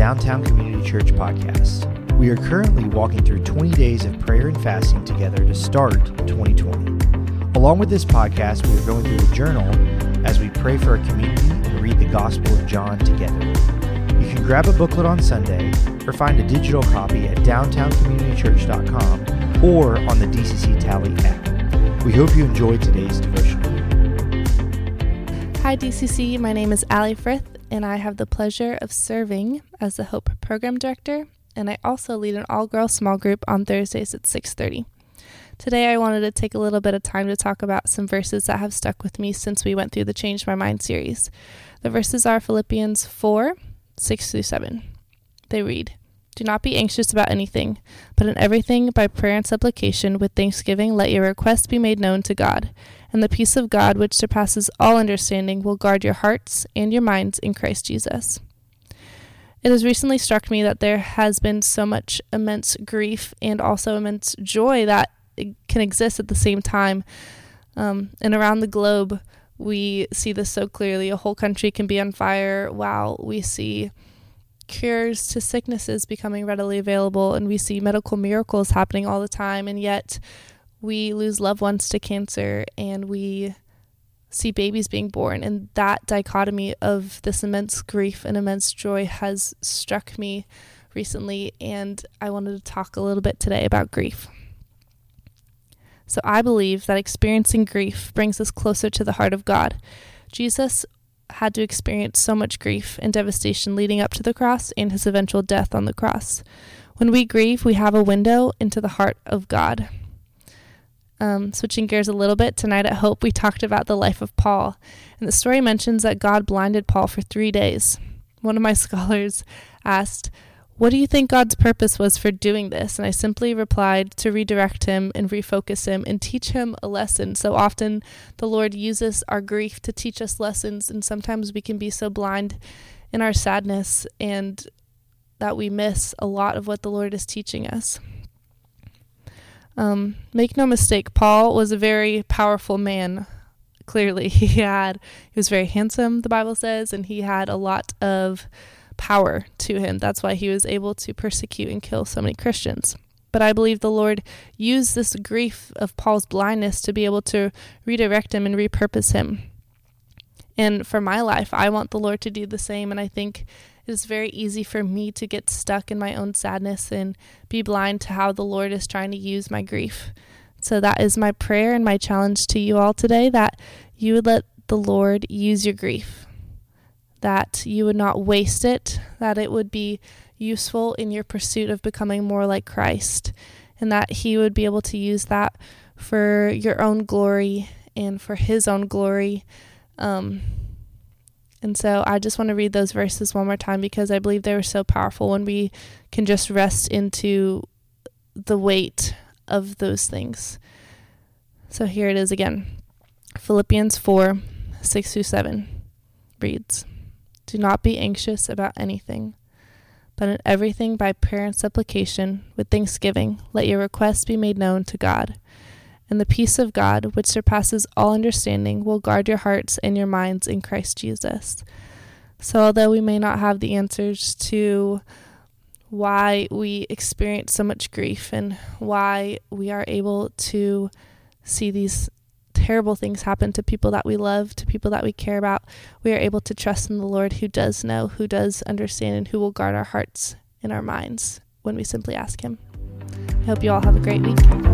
Downtown Community Church podcast. We are currently walking through 20 days of prayer and fasting together to start 2020. Along with this podcast, we are going through a journal as we pray for our community and read the Gospel of John together. You can grab a booklet on Sunday or find a digital copy at downtowncommunitychurch.com or on the DCC Tally app. We hope you enjoyed today's devotional. Hi DCC, my name is Allie Frith, and I have the pleasure of serving as the Hope Program Director, and I also lead an all-girls small group on Thursdays at 6:30. Today I wanted to take a little bit of time to talk about some verses that have stuck with me since we went through the Change My Mind series. The verses are Philippians 4, 6 through 7. They read, "Do not be anxious about anything, but in everything by prayer and supplication with thanksgiving let your requests be made known to God, and the peace of God which surpasses all understanding will guard your hearts and your minds in Christ Jesus." It has recently struck me that there has been so much immense grief and also immense joy that it can exist at the same time. And around the globe, we see this so clearly. A whole country can be on fire while we see cures to sicknesses becoming readily available, and we see medical miracles happening all the time, and yet we lose loved ones to cancer, and we see babies being born. And that dichotomy of this immense grief and immense joy has struck me recently, and I wanted to talk a little bit today about grief. So I believe that experiencing grief brings us closer to the heart of God. Jesus had to experience so much grief and devastation leading up to the cross and his eventual death on the cross. When we grieve, we have a window into the heart of God. Switching gears a little bit, tonight at Hope we talked about the life of Paul, and the story mentions that God blinded Paul for 3 days. One of my scholars asked, "What do you think God's purpose was for doing this?" And I simply replied, to redirect him and refocus him and teach him a lesson. So often the Lord uses our grief to teach us lessons, and sometimes we can be so blind in our sadness and that we miss a lot of what the Lord is teaching us. Make no mistake, Paul was a very powerful man. Clearly, he was very handsome, the Bible says, and he had a lot of power to him. That's why he was able to persecute and kill so many Christians. But I believe the Lord used this grief of Paul's blindness to be able to redirect him and repurpose him. And for my life, I want the Lord to do the same, and I think it's very easy for me to get stuck in my own sadness and be blind to how the Lord is trying to use my grief. So that is my prayer and my challenge to you all today, that you would let the Lord use your grief, that you would not waste it, that it would be useful in your pursuit of becoming more like Christ, and that he would be able to use that for your own glory and for his own glory. And so I just want to read those verses one more time because I believe they were so powerful when we can just rest into the weight of those things. So here it is again. Philippians 4, 6 through 7 reads, "Do not be anxious about anything, but in everything by prayer and supplication with thanksgiving let your requests be made known to God. And the peace of God, which surpasses all understanding, will guard your hearts and your minds in Christ Jesus." So although we may not have the answers to why we experience so much grief and why we are able to see these terrible things happen to people that we love, to people that we care about, we are able to trust in the Lord who does know, who does understand, and who will guard our hearts and our minds when we simply ask him. I hope you all have a great week.